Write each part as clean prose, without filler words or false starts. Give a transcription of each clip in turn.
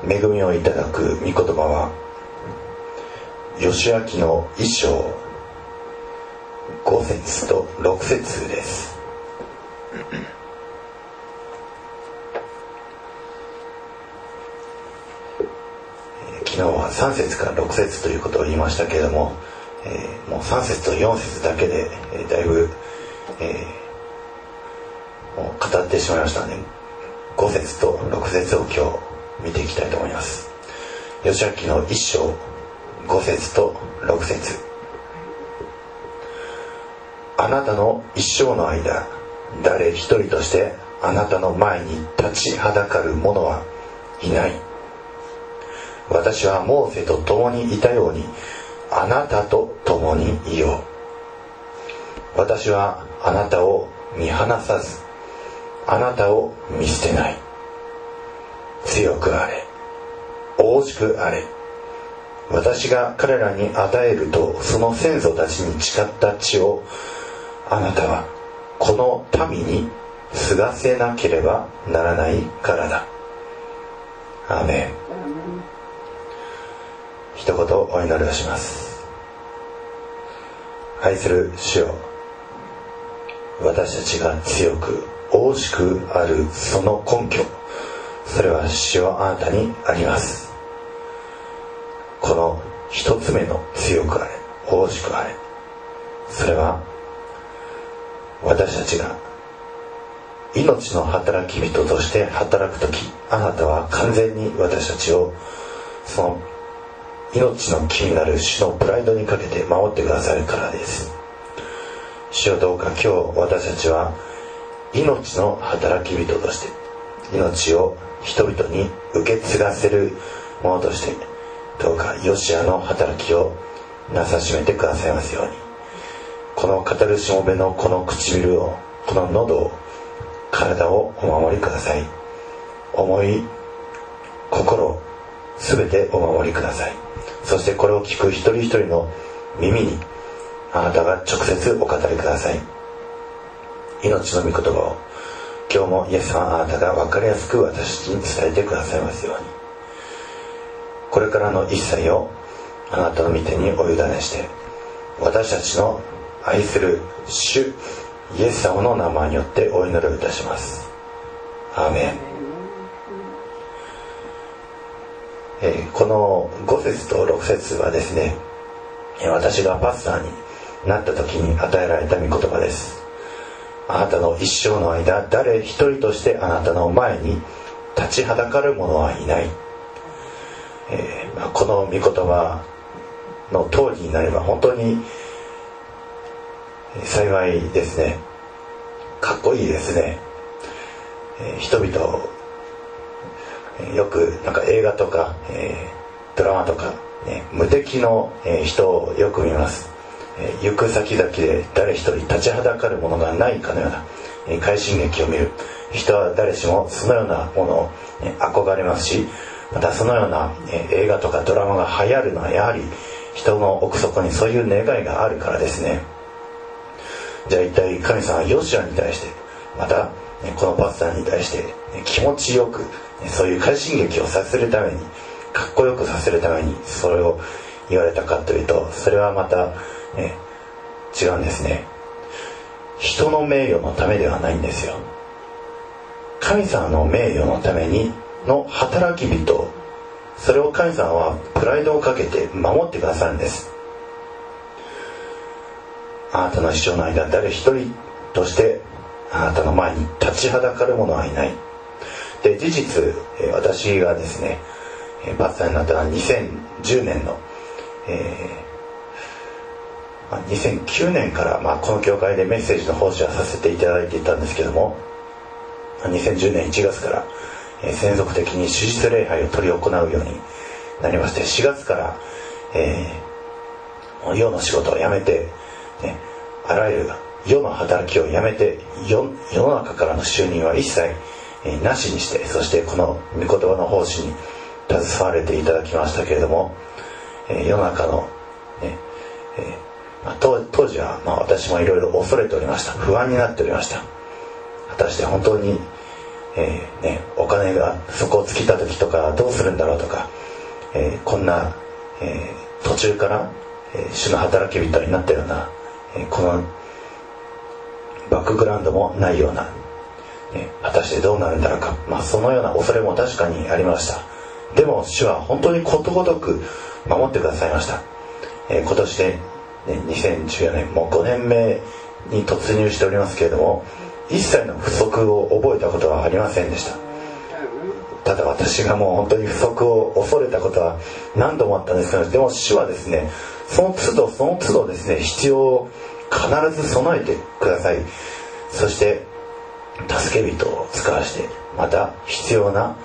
恵みをいただく御言葉は義明の一章5節と6節です。昨日は3節から6節ということを言いましたけれども、もう3節と4節だけで、だいぶ、もう語ってしまいましたので、5節と6節を今日見ていきたいと思います。義明の一章5節と6節。あなたの一生の間、誰一人としてあなたの前に立ちはだかる者はいない。私はモーセと共にいたようにあなたと共にいよう。私はあなたを見放さず、あなたを見捨てない。強くあれ、大しくあれ。私が彼らに与えるとその先祖たちに誓った地をあなたはこの民に継がせなければならないからだ。アーメン。一言お祈りをします。愛する主よ、私たちが強く大しくあるその根拠、それは主よあなたにあります。この一つ目の強くあれ、大しくあれ、それは私たちが命の働き人として働くとき、あなたは完全に私たちをその命の木になる主のプライドにかけて守ってくださるからです。主よ、どうか今日私たちは命の働き人として命を人々に受け継がせるものとして、どうかヨシアの働きをなさしめてくださいますように。この語るしもべのこの唇を、この喉を、体をお守りください。思い、心、すべてお守りください。そしてこれを聞く一人一人の耳にあなたが直接お語りください。命の御言葉を今日もイエス様、あなたが分かりやすく私に伝えてくださいますように。これからの一切をあなたの御手にお委ねして、私たちの愛する主イエス様の名前によってお祈りをいたします。アーメン。この5節と6節はですね、私がパスターになった時に与えられた御言葉です。あなたの一生の間、誰一人としてあなたの前に立ちはだかる者はいない。この御言葉の通りになれば本当に幸いですね。かっこいいですね。人々をよくなんか映画とか、ドラマとか、無敵の人をよく見ます。行く先々で誰一人立ちはだかるものがないかのような快進撃を見る人は誰しもそのようなものを憧れますし、またそのような映画とかドラマが流行るのはやはり人の奥底にそういう願いがあるからですね。じゃあ一体神様はヨシアに対して、またこのパスタに対して気持ちよくそういう快進撃をさせるために、かっこよくさせるためにそれを言われたかというと、それはまた違うんですね。人の名誉のためではないんですよ。神様の名誉のためにの働き人、それを神様はプライドをかけて守ってくださるんです。あなたの一生の間、誰一人としてあなたの前に立ちはだかる者はいない。で、事実私がですねパスタになったのは2010年の、2009年から、この教会でメッセージの奉仕はさせていただいていたんですけども、2010年1月から専属的に手術礼拝を執り行うようになりまして、4月から、世の仕事を辞めて、あらゆる世の働きを辞めて、世の中からの収入は一切なしにして、そしてこの御言葉の奉仕に携われていただきましたけれども、世の中の、当時は私もいろいろ恐れておりました。不安になっておりました。果たして本当にお金が底を尽きた時とかどうするんだろうとか、こんな、途中から、主の働き人になったような、このバックグラウンドもないような、果たしてどうなるんだろうか、そのような恐れも確かにありました。でも主は本当にことごとく守ってくださいました。今年で、2014年もう5年目に突入しておりますけれども、一切の不足を覚えたことはありませんでした。ただ私がもう本当に不足を恐れたことは何度もあったんですけど、でも主はですね、その都度その都度ですね、必要を必ず備えてください。そして助け人を使わして、また必要な、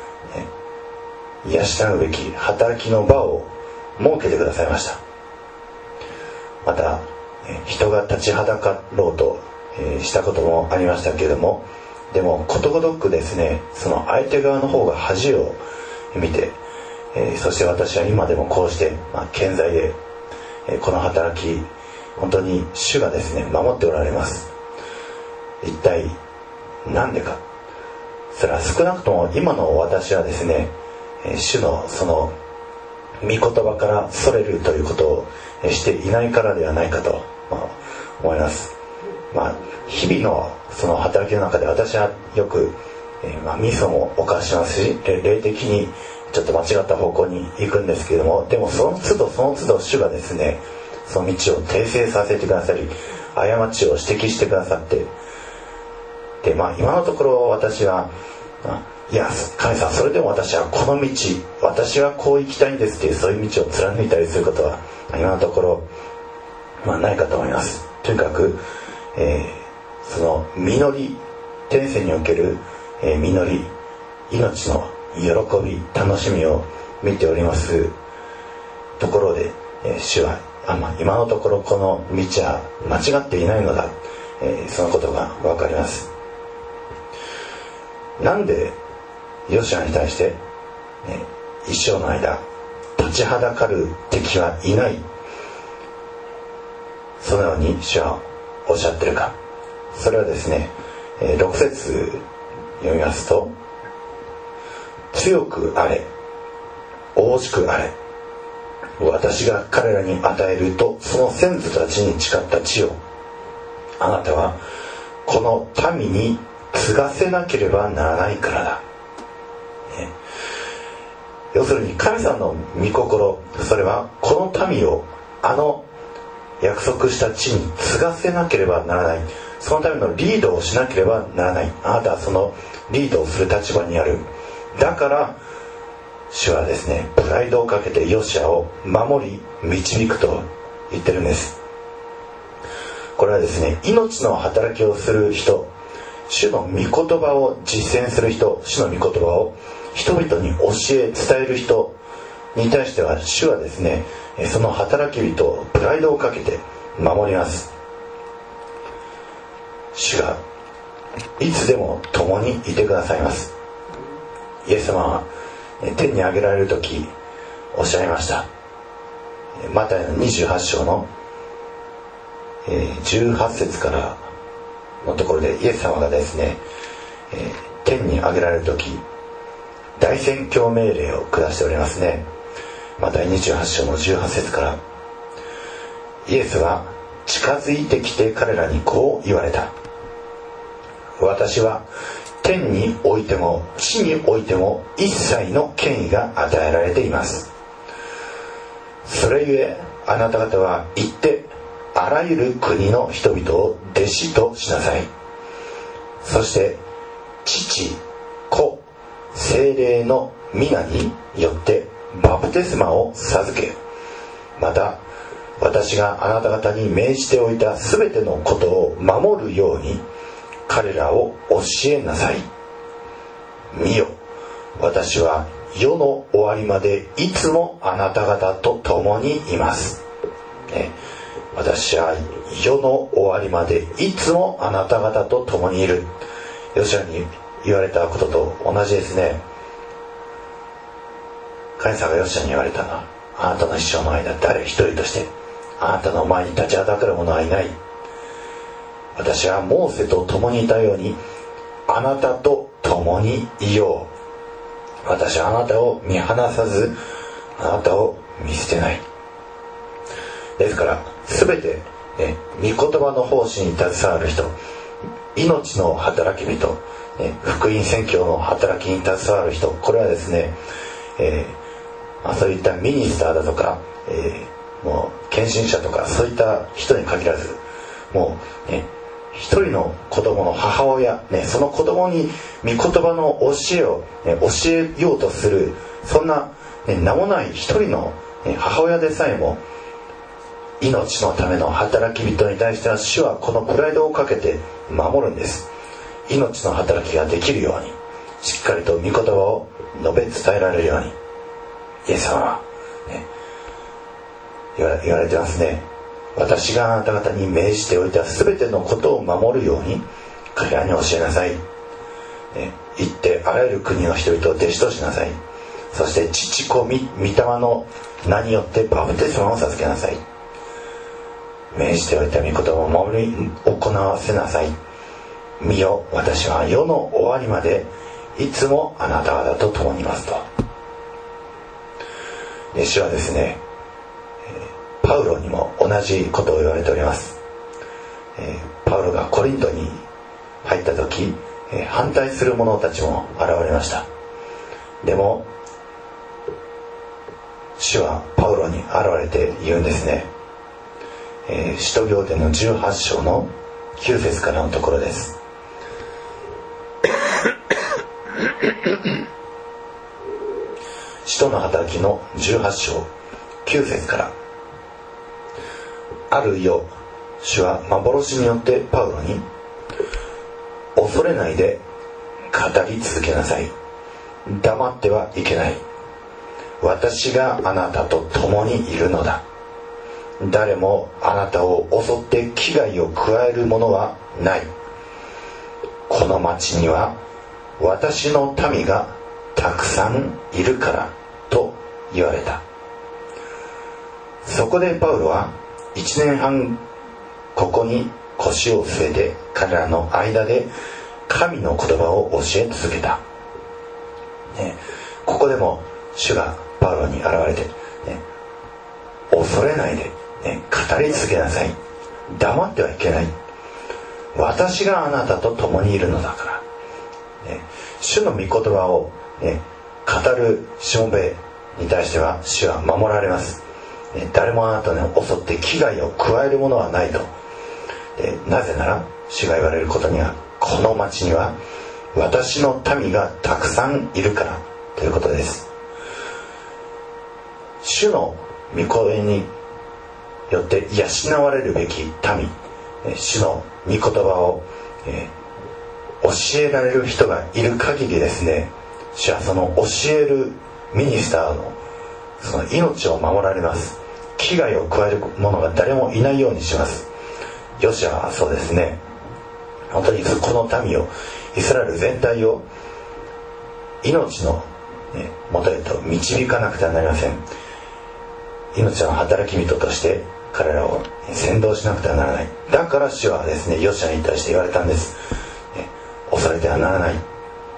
養うべき働きの場を設けてくださいました。また人が立ちはだかろうとしたこともありましたけれども、でもことごとくですね、その相手側の方が恥を見て、そして私は今でもこうして、健在で、この働き本当に主がですね守っておられます。一体なんでか。それは少なくとも今の私はですね、主のその御言葉からそれるということをしていないからではないかと思います。日々のその働きの中で私はよく、ミスも犯しますし、霊的にちょっと間違った方向に行くんですけれども、でもその都度その都度主がですね、その道を訂正させてくださり、過ちを指摘してくださって、で今のところ私は、いや神様、それでも私はこの道、私はこう行きたいんですっていう、そういう道を貫いたりすることは今のところ、ないかと思います。とにかく、その実り、天性における、実り、命の喜び、楽しみを見ておりますところで、主は今のところこの道は間違っていないのだ、そのことが分かります。なんでヨシュアに対して、一生の間立ちはだかる敵はいない、そのように主はおっしゃってるか。それはですね、6節読みますと、強くあれ、大しくあれ、私が彼らに与えるとその先祖たちに誓った地をあなたはこの民に継がせなければならないからだ、要するに神様の御心、それはこの民を約束した地に継がせなければならない、そのためのリードをしなければならない。あなたはそのリードをする立場にある。だから主はですね、プライドをかけてヨシュアを守り導くと言ってるんです。これはですね、命の働きをする人、主の御言葉を実践する人、主の御言葉を人々に教え伝える人に対しては、主はですね、その働き人をプライドをかけて守ります。主がいつでも共にいてくださいます。イエス様は天に上げられるときおっしゃいました。マタイの28章の18節からのところで、イエス様がですね、天に上げられるとき大宣教命令を下しておりますね。マタイ28章の18節から、イエスは近づいてきて彼らにこう言われた。私は天においても地においても一切の権威が与えられています。それゆえあなた方は行ってあらゆる国の人々を弟子としなさい。そして父、子、聖霊の皆によってバプテスマを授け、また私があなた方に命じておいたすべてのことを守るように彼らを教えなさい。見よ、私は世の終わりまでいつもあなた方と共にいます。私は世の終わりまでいつもあなた方と共にいる。ヨシュアに言われたことと同じですね。神様がヨシュアに言われたのは、あなたの一生の間誰一人としてあなたの前に立ちはだかる者はいない。私はモーセと共にいたようにあなたと共共にいよう。私はあなたを見放さず、あなたを見捨てない。ですから全て、御言葉の奉仕に携わる人、命の働き人、福音宣教の働きに携わる人、これはですね、そういったミニスターだとか、もう献身者とかそういった人に限らず、もう一人の子供の母親、その子供に御言葉の教えを、教えようとする、そんな、名もない一人の、母親でさえも命のための働き人に対しては、主はこのプライドをかけて守るんです。命の働きができるように、しっかりと御言葉を述べ伝えられるように、イエス様は、言われてますね。私があなた方に命じておいた全てのことを守るように彼らに教えなさい。行ってあらゆる国の人々を弟子としなさい。そして父子御霊の名によってバプテスマを授けなさい。命じておいた御言葉を守り行わせなさい。見よ、私は世の終わりまでいつもあなた方と共にいますと。主はですね、パウロにも同じことを言われております。パウロがコリントに入った時、反対する者たちも現れました。でも主はパウロに現れて言うんですね。使徒行伝の18章の9節からのところです。使徒の働きの18章9節から。ある夜、主は幻によってパウロに、恐れないで語り続けなさい。黙ってはいけない。私があなたと共にいるのだ。誰もあなたを襲って危害を加えるものはない。この町には私の民がたくさんいるからと言われた。そこでパウロは1年半ここに腰を据えて彼らの間で神の言葉を教え続けた、ここでも主がパウロに現れて、恐れないで、語り続けなさい。黙ってはいけない。私があなたと共にいるのだから、主の御言葉を、語るしもべに対しては主は守られます。誰もあなたを襲って危害を加えるものはないと。なぜなら主が言われることには、この町には私の民がたくさんいるからということです。主の御声によって養われるべき民、主の御言葉を、教えられる人がいる限りですね、主はその教えるミニスターのその命を守られます。危害を加える者が誰もいないようにします。ヨシュアはそうですね、本当にこの民を、イスラエル全体を命の元へと導かなくてはなりません。命の働き人として彼らを先導しなくてはならない。だから主はですね、ヨシュアに対して言われたんです。恐れてはならない。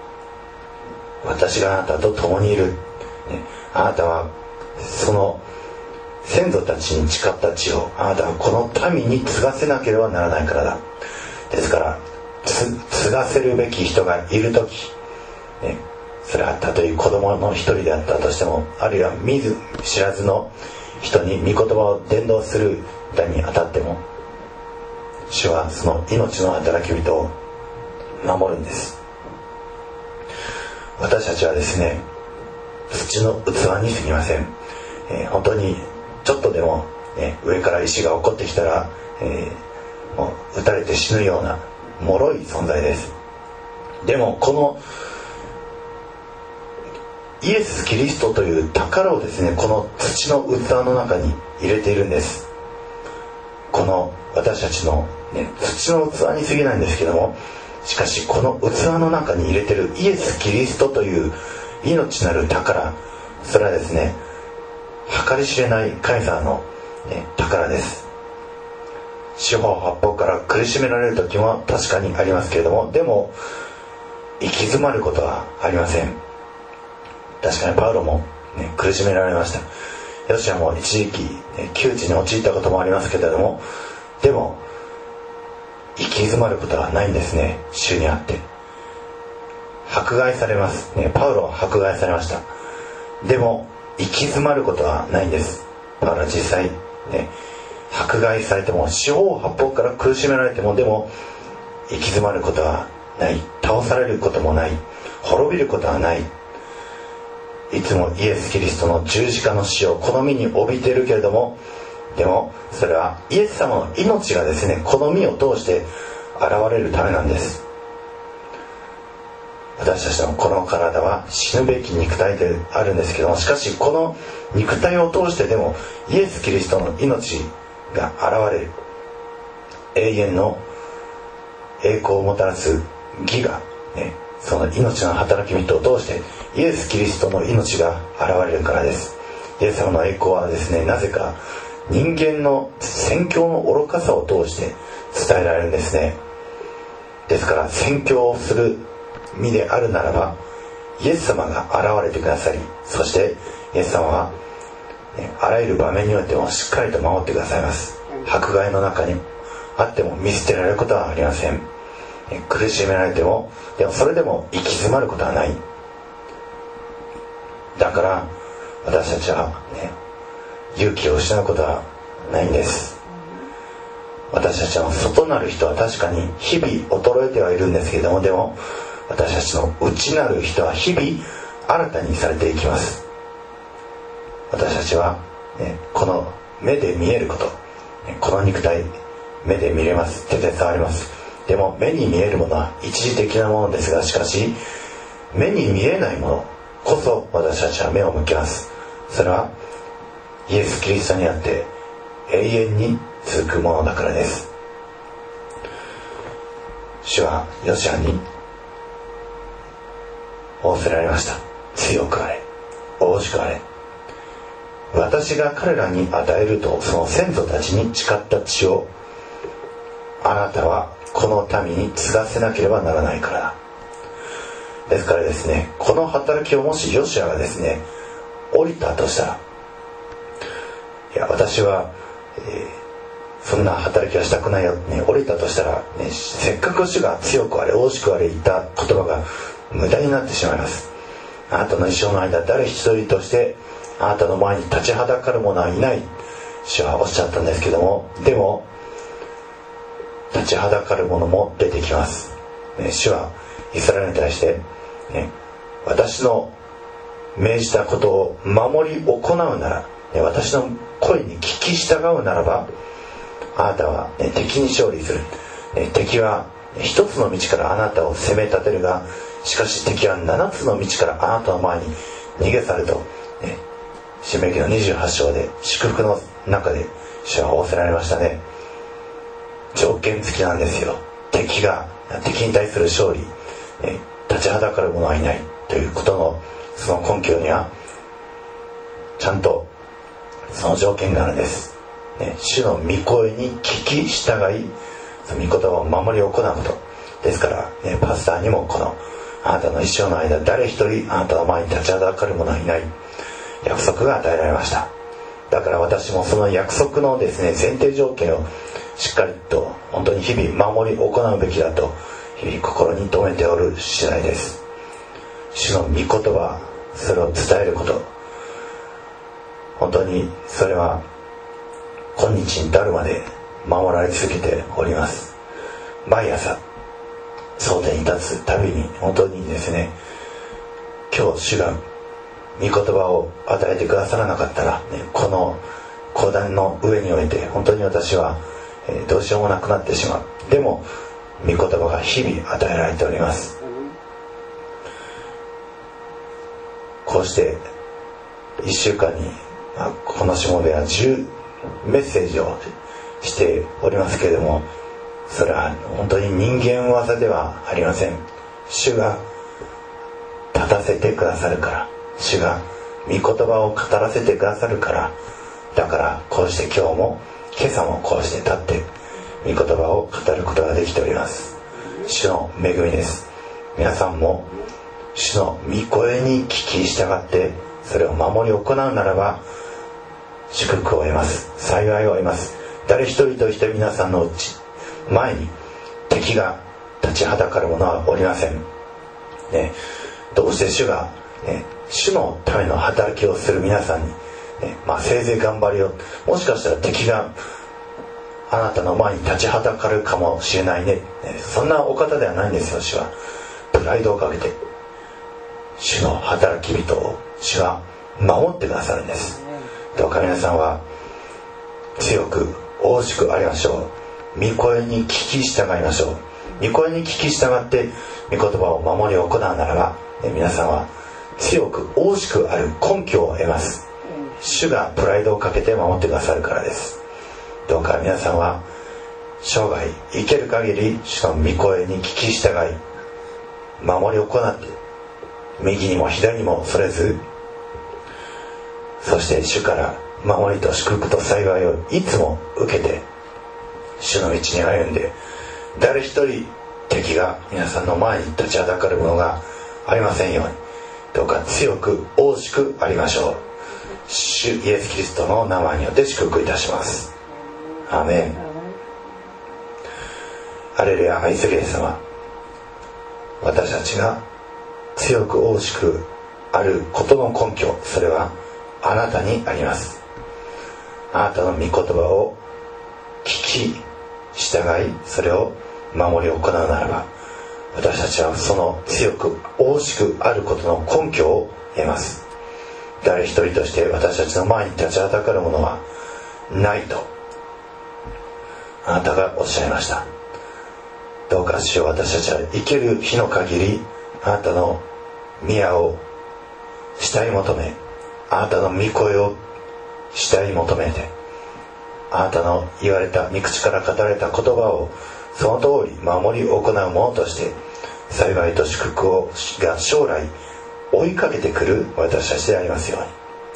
私があなたと共にいる。あなたはその先祖たちに誓った地をあなたはこの民に継がせなければならないからだ。ですから継がせるべき人がいるとき、それはたとえ子供の一人であったとしても、あるいは見ず知らずの人に御言葉を伝道するにあたっても、主はその命の働き人を守るんです。私たちはですね、土の器にすぎません。本当にちょっとでも、上から石が落っこってきたら、もう撃たれて死ぬような脆い存在です。でもこのイエス・キリストという宝をですね、この土の器の中に入れているんです。この私たちの、土の器に過ぎないんですけども、しかしこの器の中に入れているイエス・キリストという命なる宝、それはですね、計り知れない神様の、宝です。四方八方から苦しめられる時も確かにありますけれども、でも行き詰まることはありません。確かにパウロも、苦しめられました。ヨシアも一時期、窮地に陥ったこともありますけれども、でも行き詰まることはないんですね。主にあって迫害されます、パウロは迫害されました。でも行き詰まることはないんです。パウロは実際、迫害されても四方八方から苦しめられても、でも行き詰まることはない。倒されることもない。滅びることはない。いつもイエス・キリストの十字架の死を好みに帯びているけれども、でもそれはイエス様の命がですね、この身を通して現れるためなんです。私たちのこの体は死ぬべき肉体であるんですけども、しかしこの肉体を通してでもイエス・キリストの命が現れる、永遠の栄光をもたらす義が、その命の働き人を通してイエス・キリストの命が現れるからです。イエス様の栄光はですね、なぜか人間の宣教の愚かさを通して伝えられるんですね。ですから宣教をする身であるならば、イエス様が現れてくださり、そしてイエス様は、あらゆる場面においてもしっかりと守ってくださいます。迫害の中にあっても見捨てられることはありません。苦しめられても、でもそれでも行き詰まることはない。だから私たちは、勇気を失うことはないんです。私たちの外なる人は確かに日々衰えてはいるんですけれども、でも私たちの内なる人は日々新たにされていきます。私たちは、この目で見えること、この肉体目で見れます。手で触ります。でも目に見えるものは一時的なものですが、しかし目に見えないものこそ私たちは目を向けます。それはイエス・キリストにあって永遠に続くものだからです。主はヨシアに仰せられました。強くあれ、大しくあれ。私が彼らに与えるとその先祖たちに誓った地をあなたはこの民に継がせなければならないからだ。ですからですね、この働きをもしヨシアがですね降りたとしたら、いや私は、そんな働きはしたくないよ、降りたとしたら、せっかく主が強くあれ大しくあれ言った言葉が無駄になってしまいます。あなたの一生の間誰一人としてあなたの前に立ちはだかる者はいない、主はおっしゃったんですけども、でも立ちはだかる者も出てきます。主はイスラエルに対して、私の命じたことを守り行うなら、私の声に聞き従うならば、あなたは、敵に勝利する。敵は一つの道からあなたを攻め立てるが、しかし敵は7つの道からあなたの前に逃げ去ると、申命記の28章で祝福の中で主は仰せられましたね。条件付きなんですよ。敵に対する勝利、立ちはだかる者はいないということのその根拠にはちゃんとその条件があるんです。主の御声に聞き従い、その御言葉を守り行うことですから、パスターにもこのあなたの一生の間誰一人あなたの前に立ちはだかる者はいない約束が与えられました。だから私もその約束のですね前提条件をしっかりと本当に日々守り行うべきだと日々心に留めておる次第です。主の御言葉、それを伝えること、本当にそれは今日に至るまで守られ続けております。毎朝蒼天に立つたびに本当にですね、今日主が御言葉を与えてくださらなかったら、この講談の上において本当に私はどうしようもなくなってしまう。でも御言葉が日々与えられております。こうして1週間にこのしもべは10メッセージをしておりますけれども、それは本当に人間技ではありません。主が立たせてくださるから、主が御言葉を語らせてくださるから、だからこうして今朝もこうして立って御言葉を語ることができております。主の恵みです。 皆さんも主の御声に聞き従ってそれを守り行うならば祝福を得ます。幸いを得ます。誰一人として皆さんの前に敵が立ちはだかるものはおりません、ね、どうして主が、主のための働きをする皆さんに、せいぜい頑張りよ、もしかしたら敵があなたの前に立ちはだかるかもしれないね、そんなお方ではないんですよ。主はプライドをかけて主の働き人を主は守ってくださるんです。どうか皆さんは強く大しくありましょう。御声に聞き従いましょう。御声に聞き従って御言葉を守り行うならば、皆さんは強く大しくある根拠を得ます。主がプライドをかけて守ってくださるからです。どうか皆さんは生涯生ける限り主の御声に聞き従い守り行って右にも左にもそれず、そして主から守りと祝福と幸いをいつも受けて主の道に歩んで、誰一人敵が皆さんの前に立ちはだかるものがありませんように、どうか強く大しくありましょう。主イエスキリストの名前によって祝福いたします。アーメン。ハレルヤ。愛するイエス様、私たちが強く大しくあることの根拠、それはあなたにあります。あなたの御言葉を聞き従いそれを守り行うならば、私たちはその強く大しくあることの根拠を得ます。誰一人として私たちの前に立ちはだかるものはないとあなたがおっしゃいました。どうか主よ、私たちは生ける日の限りあなたの宮を慕い求め、あなたの御声を慕い求めて、あなたの言われた御口から語られた言葉をその通り守り行うものとして幸いと祝福が将来追いかけてくる私たちでありますように。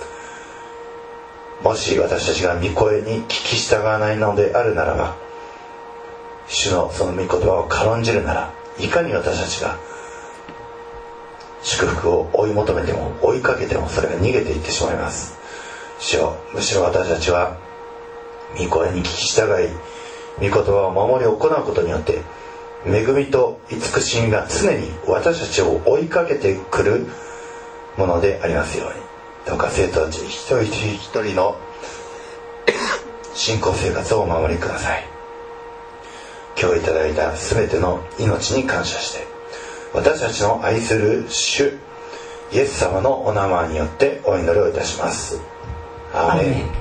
もし私たちが御声に聞き従わないのであるならば、主のその御言葉を軽んじるなら、いかに私たちが祝福を追い求めても追いかけてもそれが逃げていってしまいます。主よ、むしろ私たちは御声に聞き従い御言葉を守り行うことによって恵みと慈しみが常に私たちを追いかけてくるものでありますように。どうか生徒たち一人一人の信仰生活をお守りください。今日いただいた全ての命に感謝して私たちの愛する主イエス様のお名前によってお祈りをいたします。アーメン。